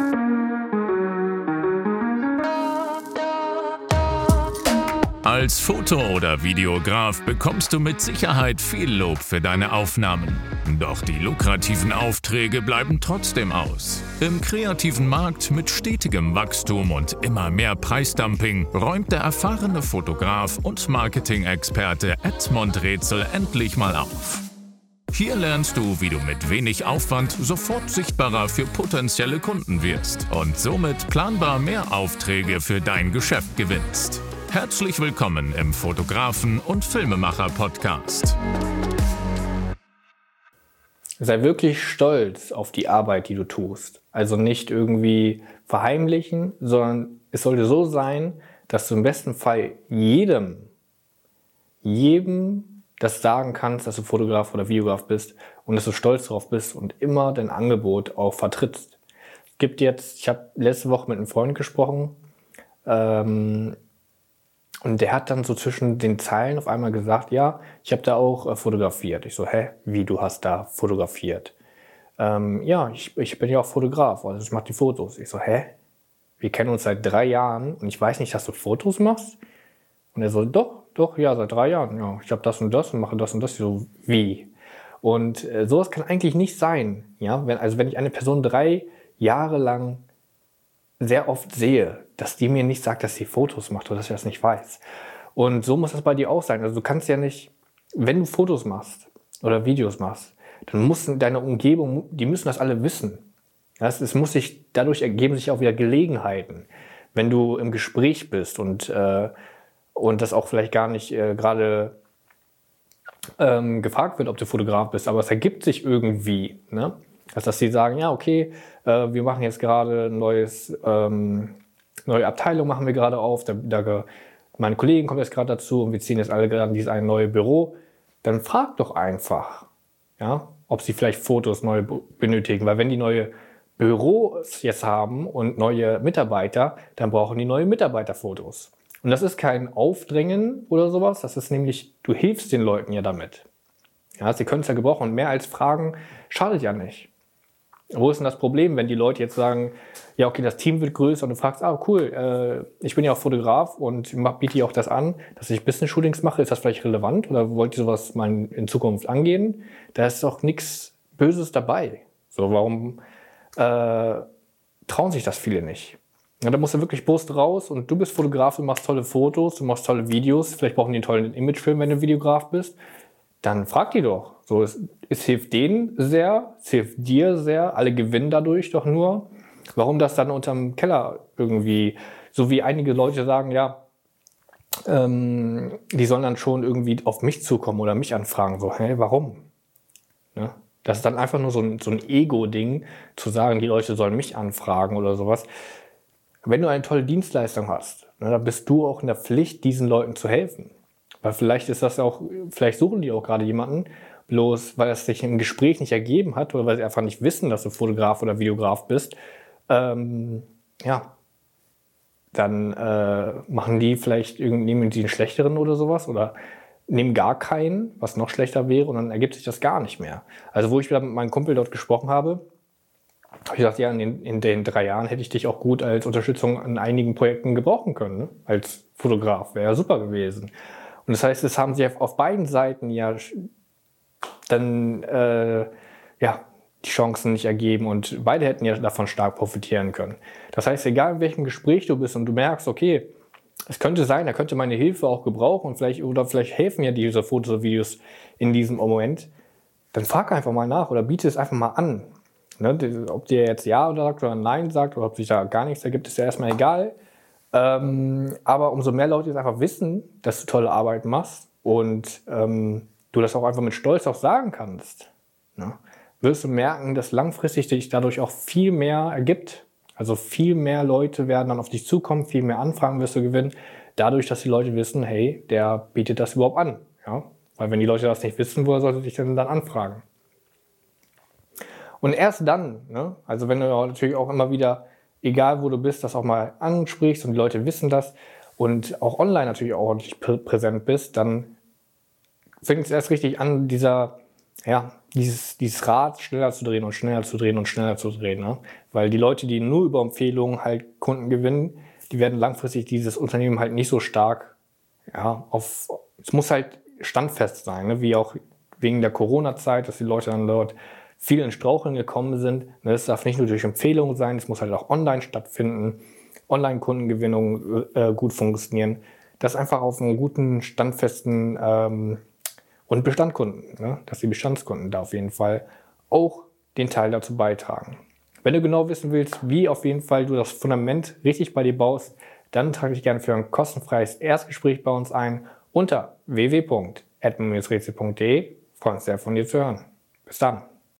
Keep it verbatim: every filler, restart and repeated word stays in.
Als Foto- oder Videograf bekommst du mit Sicherheit viel Lob für deine Aufnahmen. Doch die lukrativen Aufträge bleiben trotzdem aus. Im kreativen Markt mit stetigem Wachstum und immer mehr Preisdumping räumt der erfahrene Fotograf und Marketing-Experte Edmond Rätsel endlich mal auf. Hier lernst du, wie du mit wenig Aufwand sofort sichtbarer für potenzielle Kunden wirst und somit planbar mehr Aufträge für dein Geschäft gewinnst. Herzlich willkommen im Fotografen- und Filmemacher-Podcast. Sei wirklich stolz auf die Arbeit, die du tust. Also nicht irgendwie verheimlichen, sondern es sollte so sein, dass du im besten Fall jedem, jedem das sagen kannst, dass du Fotograf oder Videograf bist und dass du stolz darauf bist und immer dein Angebot auch vertrittst. Es gibt jetzt, ich habe letzte Woche mit einem Freund gesprochen, ähm, und der hat dann so zwischen den Zeilen auf einmal gesagt, ja, ich habe da auch äh, fotografiert. Ich so, hä, wie, du hast da fotografiert? Ähm, ja, ich, ich bin ja auch Fotograf, also ich mache die Fotos. Ich so, hä? Wir kennen uns seit drei Jahren und ich weiß nicht, dass du Fotos machst? Und er so, doch, doch, ja, seit drei Jahren. Ja, ich habe das und das und mache das und das. Ich so, wie? Und äh, sowas kann eigentlich nicht sein. Ja, wenn, also wenn ich eine Person drei Jahre lang sehr oft sehe, dass die mir nicht sagt, dass sie Fotos macht oder dass ich das nicht weiß. Und so muss das bei dir auch sein. Also du kannst ja nicht, wenn du Fotos machst oder Videos machst, dann muss deine Umgebung, die müssen das alle wissen. Das, es muss sich, dadurch ergeben sich auch wieder Gelegenheiten. Wenn du im Gespräch bist und, äh, und das auch vielleicht gar nicht äh, gerade ähm, gefragt wird, ob du Fotograf bist, aber es ergibt sich irgendwie, ne? Also, dass sie sagen, ja, okay, äh, wir machen jetzt gerade ein neues, ähm, neue Abteilung machen wir gerade auf, da, da, meine Kollegen kommen jetzt gerade dazu und wir ziehen jetzt alle gerade in dieses ein neues Büro. Dann frag doch einfach, ja, ob sie vielleicht Fotos neu benötigen, weil wenn die neue Büros jetzt haben und neue Mitarbeiter, dann brauchen die neue Mitarbeiterfotos. Und das ist kein Aufdrängen oder sowas, das ist nämlich, du hilfst den Leuten ja damit. Ja, sie können es ja gebrauchen und mehr als fragen schadet ja nicht. Wo ist denn das Problem, wenn die Leute jetzt sagen, ja okay, das Team wird größer und du fragst, ah cool, äh, ich bin ja auch Fotograf und biete dir auch das an, dass ich Business-Shootings mache, ist das vielleicht relevant oder wollt ihr sowas mal in Zukunft angehen? Da ist doch nichts Böses dabei. So, warum äh, trauen sich das viele nicht? Ja, da musst du wirklich Brust raus und du bist Fotograf, du machst tolle Fotos, du machst tolle Videos, vielleicht brauchen die einen tollen Imagefilm, wenn du Videograf bist. Dann frag die doch. So, es, es hilft denen sehr, es hilft dir sehr, alle gewinnen dadurch doch nur. Warum das dann unterm Keller irgendwie, so wie einige Leute sagen, ja, ähm, die sollen dann schon irgendwie auf mich zukommen oder mich anfragen. So, hä, warum? Ne? Das ist dann einfach nur so ein, so ein Ego-Ding, zu sagen, die Leute sollen mich anfragen oder sowas. Wenn du eine tolle Dienstleistung hast, ne, dann bist du auch in der Pflicht, diesen Leuten zu helfen. Weil vielleicht ist das auch, vielleicht suchen die auch gerade jemanden, bloß weil es sich im Gespräch nicht ergeben hat oder weil sie einfach nicht wissen, dass du Fotograf oder Videograf bist, ähm, ja, dann äh, machen die vielleicht, nehmen die einen schlechteren oder sowas oder nehmen gar keinen, was noch schlechter wäre und dann ergibt sich das gar nicht mehr. Also wo ich wieder mit meinem Kumpel dort gesprochen habe, habe ich gesagt, ja, in den, in den drei Jahren hätte ich dich auch gut als Unterstützung an einigen Projekten gebrauchen können, ne? Als Fotograf, wäre ja super gewesen. Und das heißt, es haben sich auf beiden Seiten ja dann äh, ja, die Chancen nicht ergeben und beide hätten ja davon stark profitieren können. Das heißt, egal in welchem Gespräch du bist und du merkst, okay, es könnte sein, er könnte meine Hilfe auch gebrauchen und vielleicht, oder vielleicht helfen ja diese Fotos oder Videos in diesem Moment, dann frag einfach mal nach oder biete es einfach mal an. Ne? Ob dir jetzt Ja oder sagt oder Nein sagt oder ob sich da gar nichts ergibt, ist ja erstmal egal. Ähm, aber umso mehr Leute jetzt einfach wissen, dass du tolle Arbeit machst und ähm, du das auch einfach mit Stolz auch sagen kannst, ne, wirst du merken, dass langfristig dich dadurch auch viel mehr ergibt. Also viel mehr Leute werden dann auf dich zukommen, viel mehr Anfragen wirst du gewinnen, dadurch, dass die Leute wissen, hey, der bietet das überhaupt an. Ja? Weil wenn die Leute das nicht wissen, woher sollte dich denn dann anfragen? Und erst dann, ne, also wenn du natürlich auch immer wieder, egal wo du bist, das auch mal ansprichst und die Leute wissen das und auch online natürlich auch ordentlich prä- präsent bist, dann fängt es erst richtig an, dieser, ja, dieses, dieses Rad schneller zu drehen und schneller zu drehen und schneller zu drehen. Ne? Weil die Leute, die nur über Empfehlungen halt Kunden gewinnen, die werden langfristig dieses Unternehmen halt nicht so stark, ja, auf, es muss halt standfest sein, ne? Wie auch wegen der Corona-Zeit, dass die Leute dann dort viel in Straucheln gekommen sind. Es darf nicht nur durch Empfehlungen sein, es muss halt auch online stattfinden, Online-Kundengewinnung äh, gut funktionieren. Das einfach auf einen guten, standfesten ähm, und Bestandskunden, ne? Dass die Bestandskunden da auf jeden Fall auch den Teil dazu beitragen. Wenn du genau wissen willst, wie auf jeden Fall du das Fundament richtig bei dir baust, dann trage dich gerne für ein kostenfreies Erstgespräch bei uns ein unter w w w punkt admin rätsel punkt de. Freuen uns sehr von dir zu hören. Bis dann.